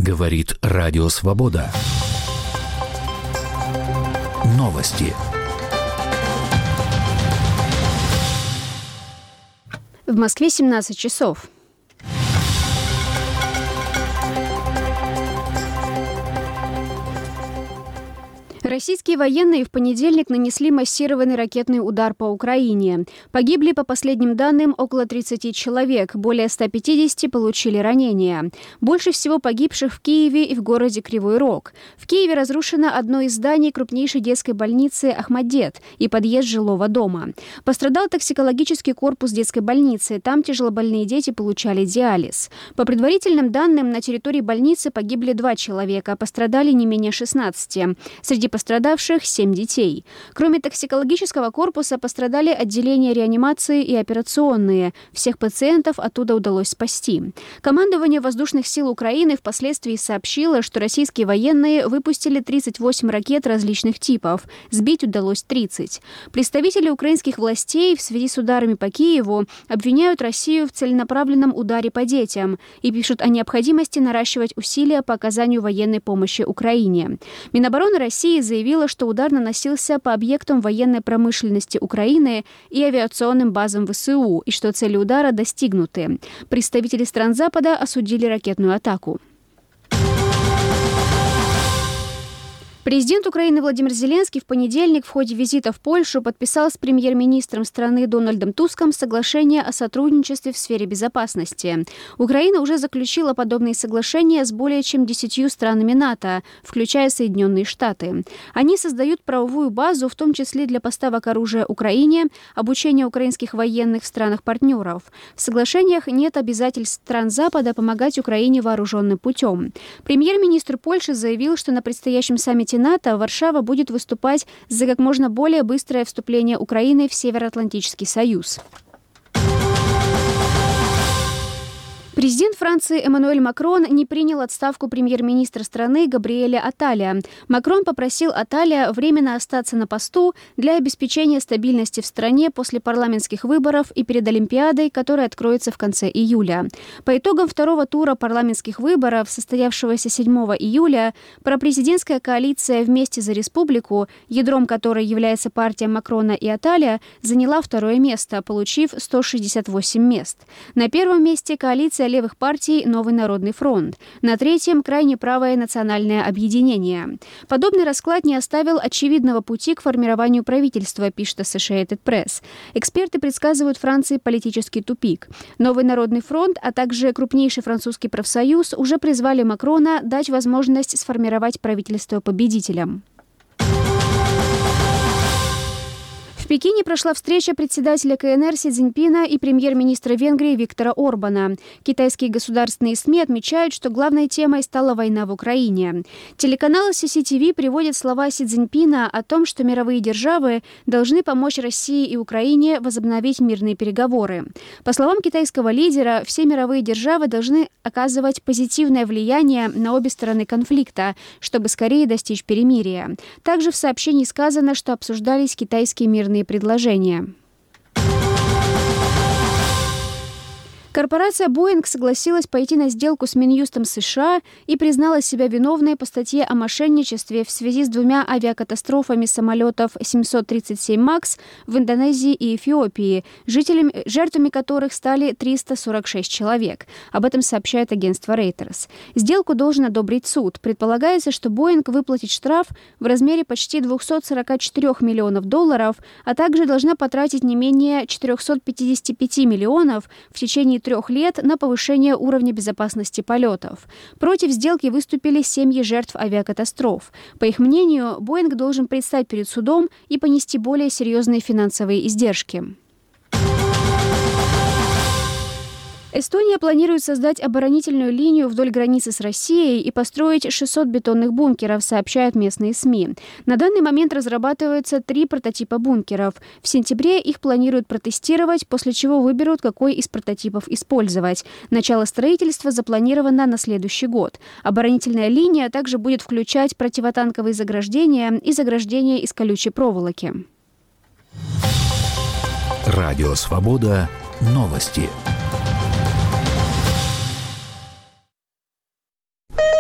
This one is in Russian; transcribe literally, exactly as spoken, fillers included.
Говорит Радио Свобода. Новости. В Москве семнадцать часов. Российские военные в понедельник нанесли массированный ракетный удар по Украине. Погибли, по последним данным, около тридцати человек, более ста пятидесяти получили ранения. Больше всего погибших в Киеве и в городе Кривой Рог. В Киеве разрушено одно из зданий крупнейшей детской больницы «Ахмадет» и подъезд жилого дома. Пострадал токсикологический корпус детской больницы, там тяжелобольные дети получали диализ. По предварительным данным, на территории больницы погибли два человека, пострадали не менее шестнадцати. Среди пострадавших семь детей. Кроме токсикологического корпуса пострадали отделения реанимации и операционные. Всех пациентов оттуда удалось спасти. Командование воздушных сил Украины впоследствии сообщило, что российские военные выпустили тридцать восемь ракет различных типов. Сбить удалось тридцать. Представители украинских властей в связи с ударами по Киеву обвиняют Россию в целенаправленном ударе по детям и пишут о необходимости наращивать усилия по оказанию военной помощи Украине. Минобороны России заявила, что удар наносился по объектам военной промышленности Украины и авиационным базам ВСУ, и что цели удара достигнуты. Представители стран Запада осудили ракетную атаку. Президент Украины Владимир Зеленский в понедельник в ходе визита в Польшу подписал с премьер-министром страны Дональдом Туском соглашение о сотрудничестве в сфере безопасности. Украина уже заключила подобные соглашения с более чем десятью странами НАТО, включая Соединенные Штаты. Они создают правовую базу, в том числе для поставок оружия Украине, обучения украинских военных в странах-партнеров. В соглашениях нет обязательств стран Запада помогать Украине вооруженным путем. Премьер-министр Польши заявил, что на предстоящем саммите НАТО Варшава будет выступать за как можно более быстрое вступление Украины в Североатлантический союз. Президент Франции Эммануэль Макрон не принял отставку премьер-министра страны Габриэля Атталя. Макрон попросил Атталя временно остаться на посту для обеспечения стабильности в стране после парламентских выборов и перед Олимпиадой, которая откроется в конце июля. По итогам второго тура парламентских выборов, состоявшегося седьмого июля, пропрезидентская коалиция «Вместе за республику», ядром которой является партия Макрона и Атталя, заняла второе место, получив сто шестьдесят восемь мест. На первом месте коалиция левых партий «Новый народный фронт». На третьем – крайне правое национальное объединение. Подобный расклад не оставил очевидного пути к формированию правительства, пишет Associated Press. Эксперты предсказывают Франции политический тупик. Новый народный фронт, а также крупнейший французский профсоюз уже призвали Макрона дать возможность сформировать правительство победителям. В Пекине прошла встреча председателя КНР Си Цзиньпина и премьер-министра Венгрии Виктора Орбана. Китайские государственные СМИ отмечают, что главной темой стала война в Украине. Телеканал Си Си Ти Ви приводит слова Си Цзиньпина о том, что мировые державы должны помочь России и Украине возобновить мирные переговоры. По словам китайского лидера, все мировые державы должны оказывать позитивное влияние на обе стороны конфликта, чтобы скорее достичь перемирия. Также в сообщении сказано, что обсуждались китайские мирные предложения. Корпорация «Боинг» согласилась пойти на сделку с Минюстом США и признала себя виновной по статье о мошенничестве в связи с двумя авиакатастрофами самолетов семьсот тридцать семь макс в Индонезии и Эфиопии, жителями, жертвами которых стали триста сорок шесть человек. Об этом сообщает агентство Reuters. Сделку должен одобрить суд. Предполагается, что «Боинг» выплатит штраф в размере почти двухсот сорока четырёх миллионов долларов, а также должна потратить не менее четырёхсот пятидесяти пяти миллионов в течение трех лет на повышение уровня безопасности полетов. Против сделки выступили семьи жертв авиакатастроф. По их мнению, «Боинг» должен предстать перед судом и понести более серьезные финансовые издержки. Эстония планирует создать оборонительную линию вдоль границы с Россией и построить шестьсот бетонных бункеров, сообщают местные СМИ. На данный момент разрабатываются три прототипа бункеров. В сентябре их планируют протестировать, после чего выберут, какой из прототипов использовать. Начало строительства запланировано на следующий год. Оборонительная линия также будет включать противотанковые заграждения и заграждения из колючей проволоки. Радио «Свобода». Новости.